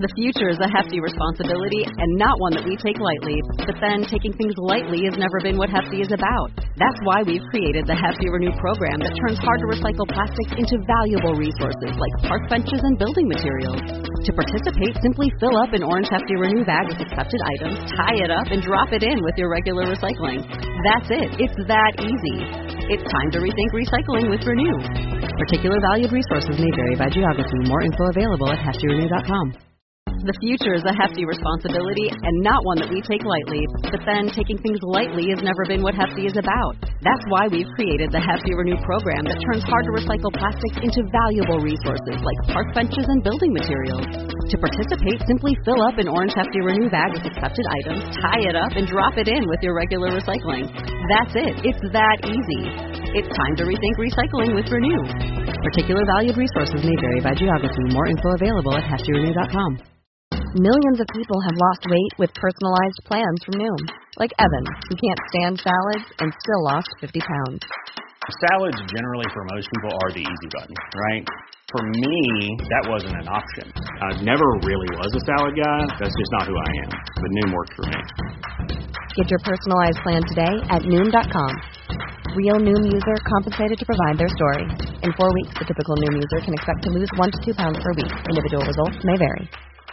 The future is a hefty responsibility and not one that we take lightly. But then, taking things lightly has never been what Hefty is about. That's why we've created the Hefty Renew program that turns hard-to-recycle plastics into valuable resources like park benches and building materials. To participate, simply fill up an orange Hefty Renew bag with accepted items, tie it up, and drop it in with your regular recycling. That's it. It's that easy. It's time to rethink recycling with Renew. Particular valued resources may vary by geography. More info available at heftyrenew.com. The future is a hefty responsibility and not one that we take lightly. But then, taking things lightly has never been what Hefty is about. That's why we've created the Hefty Renew program that turns hard-to-recycle plastics into valuable resources like park benches and building materials. To participate, simply fill up an orange Hefty Renew bag with accepted items, tie it up, and drop it in with your regular recycling. That's it. It's that easy. It's time to rethink recycling with Renew. Particular valued resources may vary by geography. More info available at heftyrenew.com. Millions of people have lost weight with personalized plans from Noom. Like Evan, who can't stand salads and still lost 50 pounds. Salads generally for most people are the easy button, right? For me, that wasn't an option. I never really was a salad guy. That's just not who I am. But Noom worked for me. Get your personalized plan today at Noom.com. Real Noom user compensated to provide their story. In 4 weeks, the typical Noom user can expect to lose 1 to 2 pounds per week. Individual results may vary.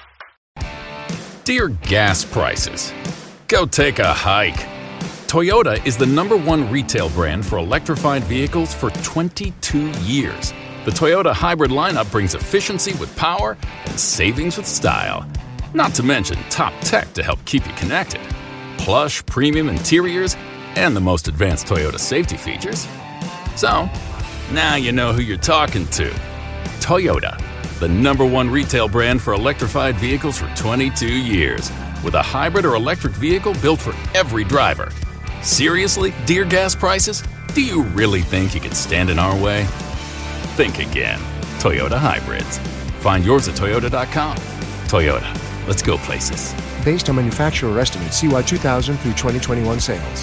Dear gas prices, go take a hike. Toyota is the #1 retail brand for electrified vehicles for 22 years. The Toyota hybrid lineup brings efficiency with power and savings with style. Not to mention top tech to help keep you connected. Plush premium interiors and the most advanced Toyota safety features. So, now you know who you're talking to. Toyota, the #1 retail brand for electrified vehicles for 22 years, with a hybrid or electric vehicle built for every driver. Seriously, dear gas prices? Do you really think you can stand in our way? Think again. Toyota Hybrids. Find yours at toyota.com. Toyota, let's go places. Based on manufacturer estimates, CY 2000 through 2021 sales.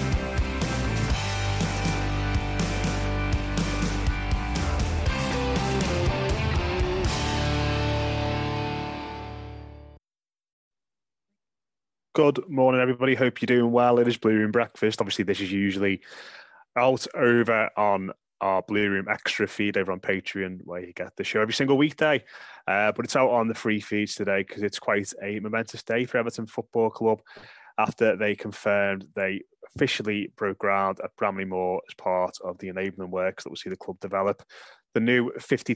Good morning, everybody. Hope you're doing well. It is Blue Room Breakfast. Obviously, this is usually out over on our Blue Room Extra feed over on Patreon, where you get the show every single weekday. But it's out on the free feeds today because it's quite a momentous day for Everton Football Club after they confirmed they officially broke ground at Bramley Moor as part of the enabling works that will see the club develop the new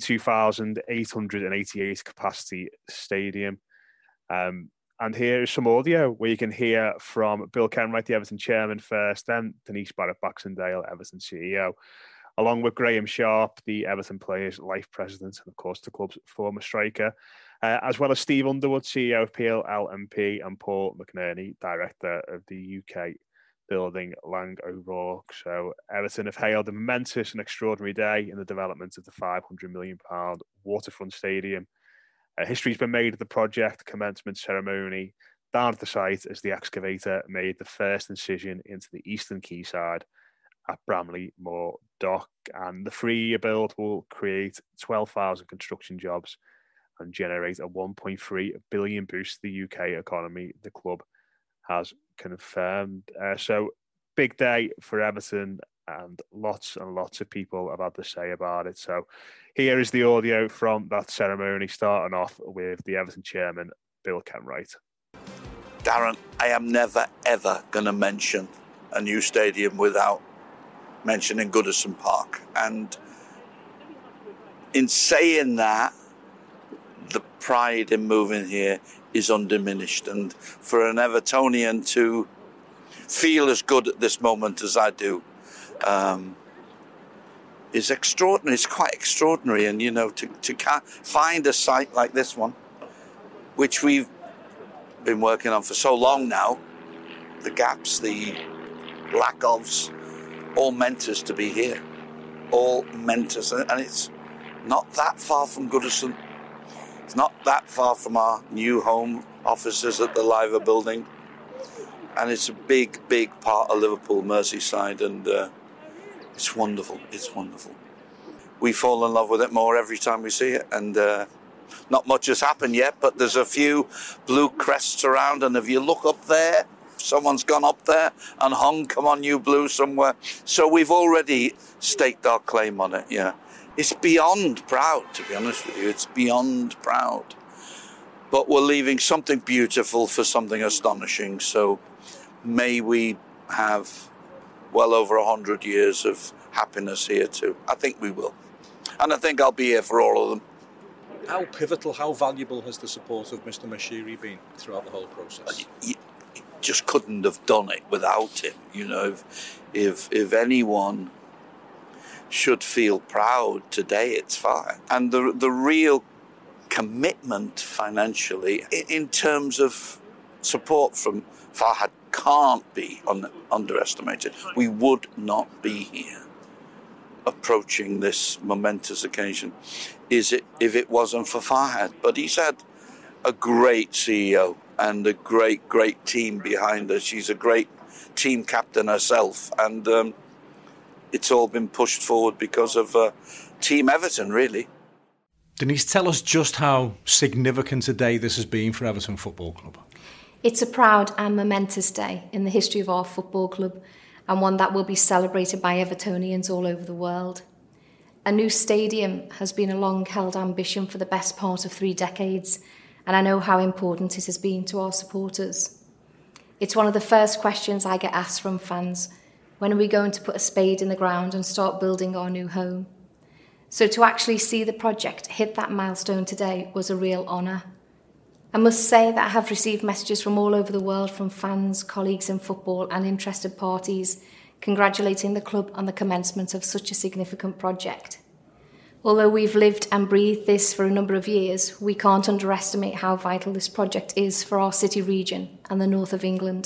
52,888 capacity stadium. And here is some audio where you can hear from Bill Kenwright, the Everton chairman first, then Denise Barrett-Baxendale, Everton CEO, along with Graham Sharp, the Everton Players Life President, and of course the club's former striker, as well as Steve Underwood, CEO of PLLMP, and Paul McNerney, Director of the UK Building Lang O'Rourke. So Everton have hailed a momentous and extraordinary day in the development of the £500 million waterfront stadium. History's been made of the project commencement ceremony down at the site as the excavator made the first incision into the eastern quayside at Bramley Moor Dock. And the 3-year build will create 12,000 construction jobs and generate a 1.3 billion boost to the UK economy, the club has confirmed. So big day for Everton, and lots of people have had to say about it. So here is the audio from that ceremony, starting off with the Everton chairman, Bill Kenwright. Darren, I am never, ever going to mention a new stadium without mentioning Goodison Park. And in saying that, the pride in moving here is undiminished. And for an Evertonian to feel as good at this moment as I do, is extraordinary. It's quite extraordinary. And, you know, to find a site like this one, which we've been working on for so long now, the gaps, the lack ofs, all meant us to be here. All meant us. And it's not that far from Goodison. It's not that far from our new home offices at the Liver building. And it's a big, big part of Liverpool, Merseyside, and it's wonderful. It's wonderful. We fall in love with it more every time we see it, and Not much has happened yet, but there's a few blue crests around, and if you look up there, someone's gone up there and hung, come on you blue, somewhere. So we've already staked our claim on it, yeah. It's beyond proud, to be honest with you. It's beyond proud. But we're leaving something beautiful for something astonishing. So may we have well over 100 years of happiness here too. I think we will. And I think I'll be here for all of them. How pivotal, how valuable has the support of Mr. Moshiri been throughout the whole process? You just couldn't have done it without him. You know, if anyone should feel proud today, it's Farhad. And the real commitment financially in terms of support from Farhad can't be underestimated. We would not be here approaching this momentous occasion if it wasn't for Farhad. But he's had a great CEO and a great team behind her. She's a great team captain herself, and it's all been pushed forward because of Team Everton, really. Denise, tell us just how significant a day this has been for Everton Football Club. It's a proud and momentous day in the history of our football club, and one that will be celebrated by Evertonians all over the world. A new stadium has been a long-held ambition for the best part of 3 decades, and I know how important it has been to our supporters. It's one of the first questions I get asked from fans: when are we going to put a spade in the ground and start building our new home? So to actually see the project hit that milestone today was a real honour. I must say that I have received messages from all over the world from fans, colleagues in football and interested parties congratulating the club on the commencement of such a significant project. Although we've lived and breathed this for a number of years, we can't underestimate how vital this project is for our city region and the north of England.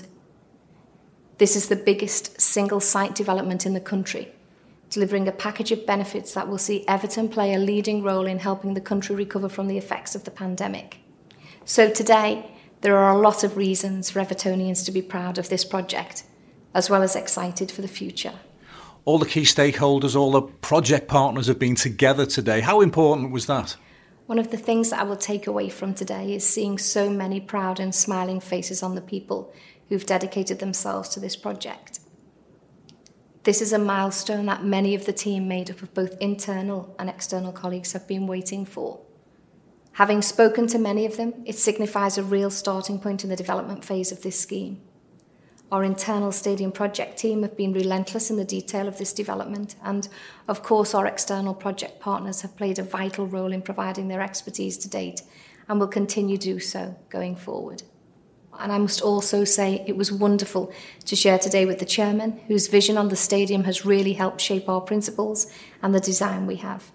This is the biggest single site development in the country, delivering a package of benefits that will see Everton play a leading role in helping the country recover from the effects of the pandemic. So today, there are a lot of reasons for Evertonians to be proud of this project, as well as excited for the future. All the key stakeholders, all the project partners have been together today. How important was that? One of the things that I will take away from today is seeing so many proud and smiling faces on the people who've dedicated themselves to this project. This is a milestone that many of the team made up of both internal and external colleagues have been waiting for. Having spoken to many of them, it signifies a real starting point in the development phase of this scheme. Our internal stadium project team have been relentless in the detail of this development, and of course our external project partners have played a vital role in providing their expertise to date and will continue to do so going forward. And I must also say it was wonderful to share today with the chairman, whose vision on the stadium has really helped shape our principles and the design we have.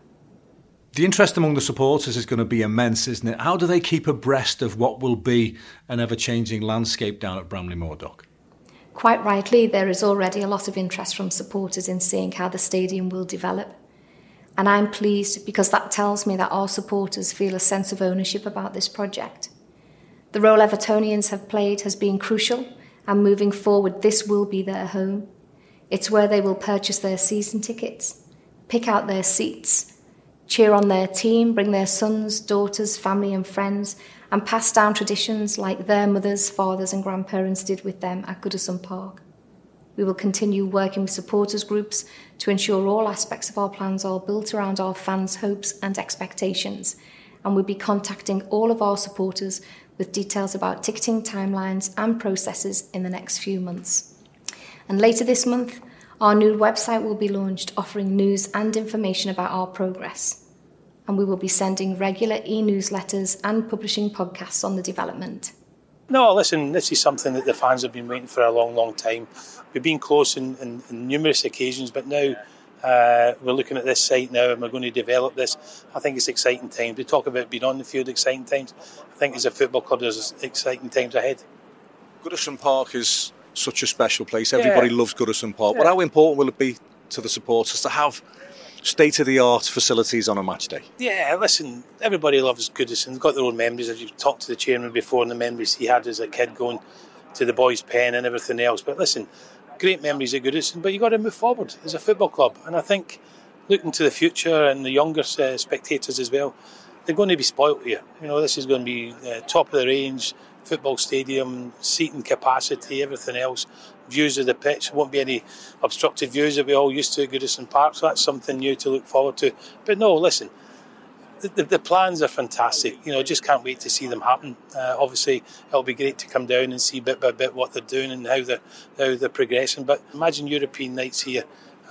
The interest among the supporters is going to be immense, isn't it? How do they keep abreast of what will be an ever-changing landscape down at Bramley Moor Dock? Quite rightly, there is already a lot of interest from supporters in seeing how the stadium will develop. And I'm pleased because that tells me that our supporters feel a sense of ownership about this project. The role Evertonians have played has been crucial, and moving forward, this will be their home. It's where they will purchase their season tickets, pick out their seats, cheer on their team, bring their sons, daughters, family and friends, and pass down traditions like their mothers, fathers and grandparents did with them at Goodison Park. We will continue working with supporters groups to ensure all aspects of our plans are built around our fans' hopes and expectations, and we'll be contacting all of our supporters with details about ticketing timelines and processes in the next few months. And later this month, our new website will be launched, offering news and information about our progress. And we will be sending regular e-newsletters and publishing podcasts on the development. No, listen, this is something that the fans have been waiting for a long, long time. We've been close in numerous occasions, but now we're looking at this site now and we're going to develop this. I think it's exciting times. We talk about being on the field, exciting times. I think as a football club, there's exciting times ahead. Goodison Park is such a special place. Everybody loves Goodison Park. Yeah. But how important will it be to the supporters to have state-of-the-art facilities on a match day? Yeah, listen, everybody loves Goodison. They've got their own memories. As you've talked to the chairman before and the memories he had as a kid going to the boys' pen and everything else. But listen, great memories of Goodison, but you've got to move forward as a football club. And I think looking to the future and the younger spectators as well, they're going to be spoilt here. This is going to be top of the range, football stadium, seating capacity, everything else. Views of the pitch, won't be any obstructed views that we all used to at Goodison Park, so that's something new to look forward to. But no, listen, the plans are fantastic. Just can't wait to see them happen. Obviously, it'll be great to come down and see bit by bit what they're doing and how they're progressing. But imagine European nights here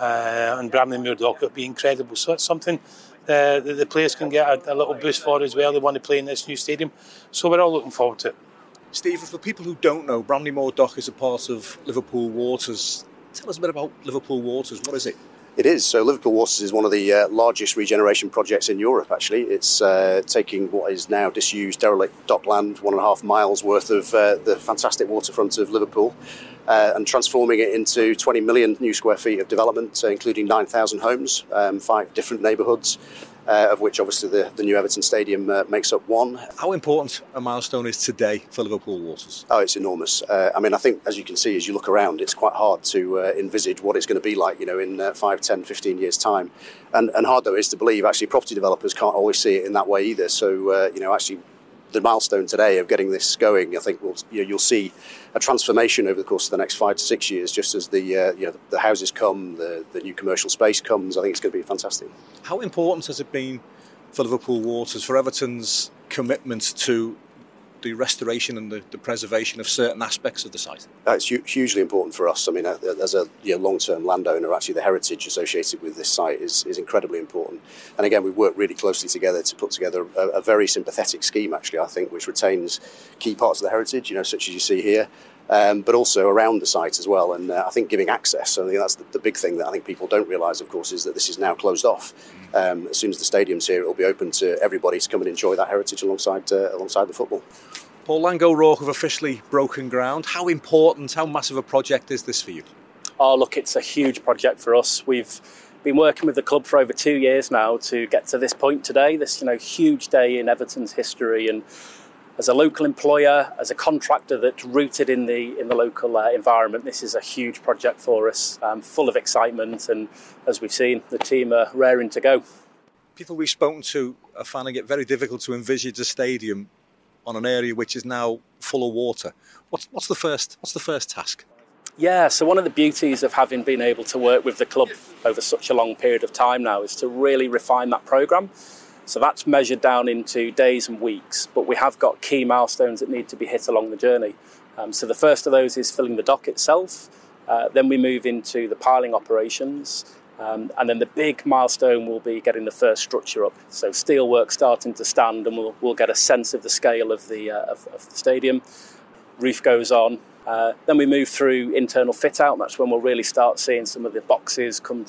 on Bramley-Moore Dock. It'll be incredible. So it's something the players can get a little boost for as well. They want to play in this new stadium. So we're all looking forward to it. Steve, for people who don't know, Bramley-Moore Dock is a part of Liverpool Waters. Tell us a bit about Liverpool Waters. What is it? It is. So Liverpool Waters is one of the largest regeneration projects in Europe, actually. It's taking what is now disused, derelict dockland, 1.5 miles worth of the fantastic waterfront of Liverpool, and transforming it into 20 million new square feet of development, including 9,000 homes, 5 different neighbourhoods, of which obviously the new Everton Stadium makes up one. How important a milestone is today for Liverpool Waters? Oh, it's enormous. I think, as you can see, as you look around, it's quite hard to envisage what it's going to be like, in 5, 10, 15 years' time. And hard, though, it is to believe, actually, property developers can't always see it in that way either. So, actually, the milestone today of getting this going, I think you'll see a transformation over the course of the next 5 to 6 years, just as the houses come, the new commercial space comes. I think it's going to be fantastic. How important has it been for Liverpool Waters, for Everton's commitment to the restoration and the preservation of certain aspects of the site? It's hugely important for us. As a long-term landowner, actually the heritage associated with this site is incredibly important. And again, we work really closely together to put together a very sympathetic scheme, actually, I think, which retains key parts of the heritage, such as you see here, but also around the site as well. And I think giving access, I think that's the big thing that I think people don't realise, of course, is that this is now closed off. As soon as the stadium's here, it will be open to everybody to come and enjoy that heritage alongside the football. Paul, Lango Rourke have officially broken ground. How important, how massive a project is this for you? Oh, look, it's a huge project for us. We've been working with the club for over 2 years now to get to this point today, this huge day in Everton's history. And as a local employer, as a contractor that's rooted in the local environment, this is a huge project for us, full of excitement. And as we've seen, the team are raring to go. People we've spoken to are finding it very difficult to envisage a stadium on an area which is now full of water. What's the first task? Yeah, so one of the beauties of having been able to work with the club over such a long period of time now is to really refine that programme. So that's measured down into days and weeks, but we have got key milestones that need to be hit along the journey. So the first of those is filling the dock itself. Then we move into the piling operations. And then the big milestone will be getting the first structure up. So steelwork starting to stand, and we'll get a sense of the scale of the stadium. Roof goes on. Then we move through internal fit out. That's when we'll really start seeing some of the boxes come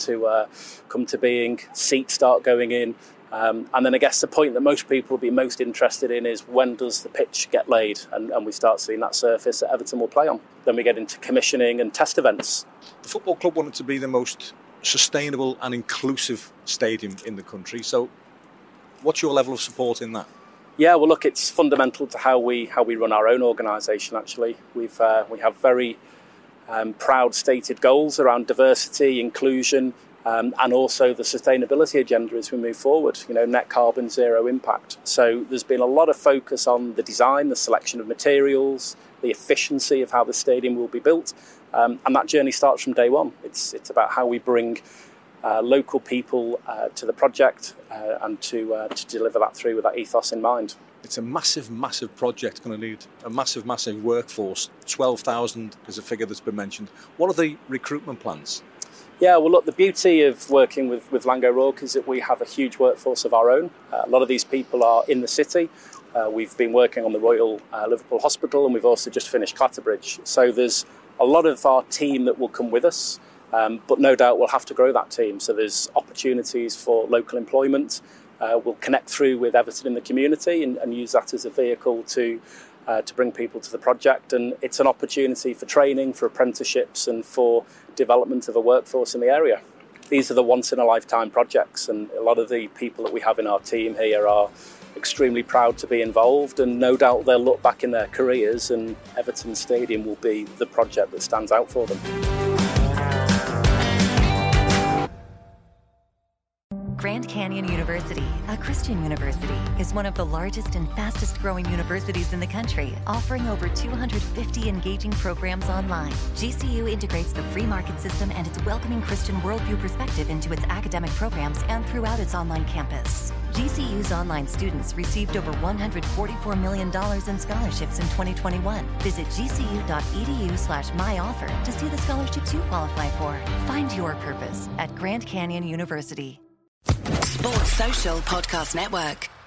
to being. Seats start going in. And then I guess the point that most people will be most interested in is when does the pitch get laid, and we start seeing that surface that Everton will play on. Then we get into commissioning and test events. The football club wanted to be the most sustainable and inclusive stadium in the country. So what's your level of support in that? Yeah, well, look, it's fundamental to how we run our own organisation, actually. We have very proud stated goals around diversity, inclusion, and also the sustainability agenda as we move forward, net carbon, zero impact. So there's been a lot of focus on the design, the selection of materials, the efficiency of how the stadium will be built. And that journey starts from day one. It's about how we bring local people to the project and to deliver that through with that ethos in mind. It's a massive, massive project, going to need a massive, massive workforce. 12,000 is a figure that's been mentioned. What are the recruitment plans? Yeah, well, look, the beauty of working with Lango Rourke is that we have a huge workforce of our own. A lot of these people are in the city. We've been working on the Royal Liverpool Hospital, and we've also just finished Clatterbridge. So there's a lot of our team that will come with us, but no doubt we'll have to grow that team. So there's opportunities for local employment. We'll connect through with Everton in the community and use that as a vehicle to bring people to the project. And it's an opportunity for training, for apprenticeships, and for development of a workforce in the area. These are the once-in-a-lifetime projects, and a lot of the people that we have in our team here are extremely proud to be involved, and no doubt they'll look back in their careers and Everton Stadium will be the project that stands out for them. Grand Canyon University, a Christian university, is one of the largest and fastest growing universities in the country, offering over 250 engaging programs online. GCU integrates the free market system and its welcoming Christian worldview perspective into its academic programs and throughout its online campus. GCU's online students received over $144 million in scholarships in 2021. Visit gcu.edu/myoffer to see the scholarships you qualify for. Find your purpose at Grand Canyon University. Sports Social Podcast Network.